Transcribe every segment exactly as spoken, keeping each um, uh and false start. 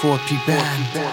فور پی بند.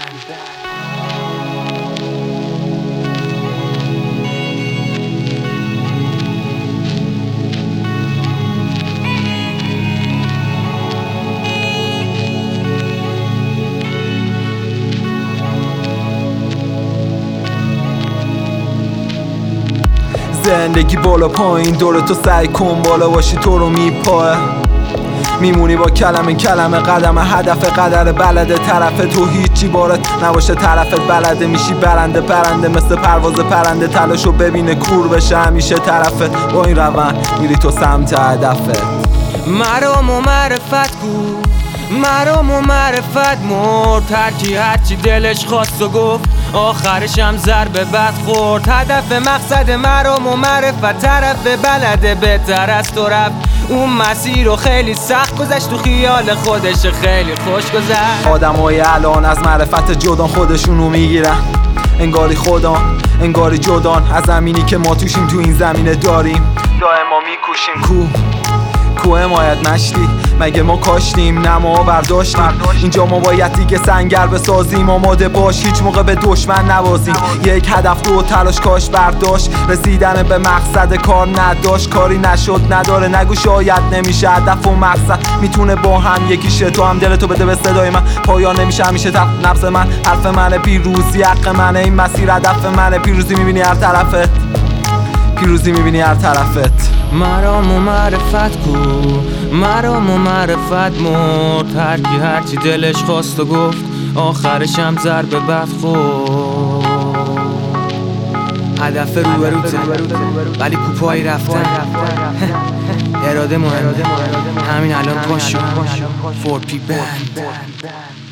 زندگی بالا پایین دور تو، سعی کن بالا باشی تو رو میپاه. میمونی با کلمه کلمه قدم هدف قدر بلده طرف تو هیچی بارت نباشه طرفت بلده میشی برنده پرنده مثل پرواز پرنده تلاشو ببینه کور بشه همیشه طرفت. با این روند میری تو سمت هدفت. مرام و معرفت کو مرام و معرفت مرد، هرکی هرچی دلش خواست و گفت آخرش هم ضربه بد خورد. هدف مقصد مرام و معرفت طرف بلده بهتر از تو رفت اون مسیر رو خیلی سخت گذشت تو خیال خودش خیلی خوش گذشت. آدمای الان از معرفت جدان خودشونو میگیرن، انگاری خودان انگاری جدان از زمینی که ما توشیم تو این زمینه داریم دائما میکوشیم. کو کو حمایت مشتی مگه ما کاشتیم نه ما برداشتیم. اینجا ما باید دیگه سنگر بسازیم، آماده باش هیچ موقع به دشمن نبازیم. یک هدف دو تلاش کاش برداشت، رسیدن به مقصد کار نداشت. کاری نشد نداره نگو شاید نمیشه، هدف و مقصد میتونه با هم یکیشه. تو هم دلتو بده به صدای من، پایان نمیشه همیشه تف نفس من. حرف منه پیروزی حق منه، این مسیر هدف منه. پیروزی میبینی هر طرفت، پیروزی میبینی هر طرفت. مرام و معرفت کو مرام و معرفت مرد، هرکی هرچی دلش خواست و گفت آخرش هم ضربه بد خورد. هدف رو بروته ولی کوپایی رفتن، اراده مهمه همین الان پاشو. فور پی بند.